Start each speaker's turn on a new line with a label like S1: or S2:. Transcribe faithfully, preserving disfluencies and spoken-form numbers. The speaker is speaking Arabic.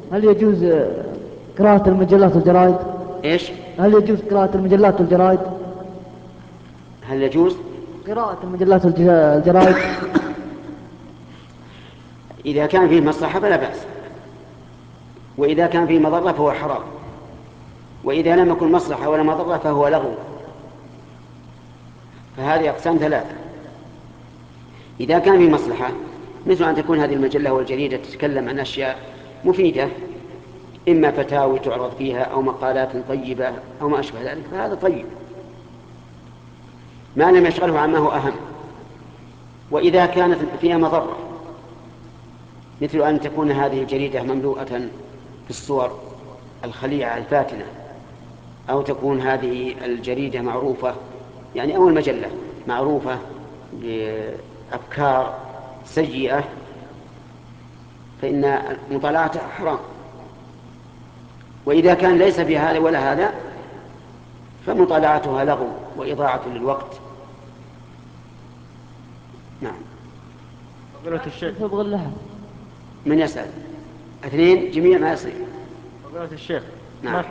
S1: هل يجوز آه، قراءة المجلات والجرائد؟
S2: إيش؟
S1: هل يجوز قراءة المجلات والجرائد؟
S2: هل يجوز؟
S1: قراءة المجلات والجرائد.
S2: إذا كان فيه مصلحة فلا بأس، وإذا كان فيه مضرة فهو حرام، وإذا لم يكن مصلحة ولا مضرة فهو لغو. فهذه أقسام ثلاثة. إذا كان فيه مصلحة، مثل أن تكون هذه المجلة والجريدة تتكلم عن أشياء مفيدة، إما فتاوي تعرض فيها أو مقالات طيبة أو ما أشبه ذلك، فهذا طيب ما لم يشغله عما هو أهم. وإذا كانت فيها مضرة، مثل أن تكون هذه الجريدة مملوءة بالصور الخليعة الفاتنة، أو تكون هذه الجريدة معروفة، يعني أو المجلة معروفة بأفكار سيئة، فإن مطالعتها حرام. وإذا كان ليس في هذا ولا هذا فمطالعتها لغو وإضاعة للوقت. نعم.
S3: فضيلة الشيخ.
S1: صبغ اللحى.
S2: من يسأل؟ اثنين جميع ما يصير.
S3: فضيلة الشيخ، ما
S2: نعم.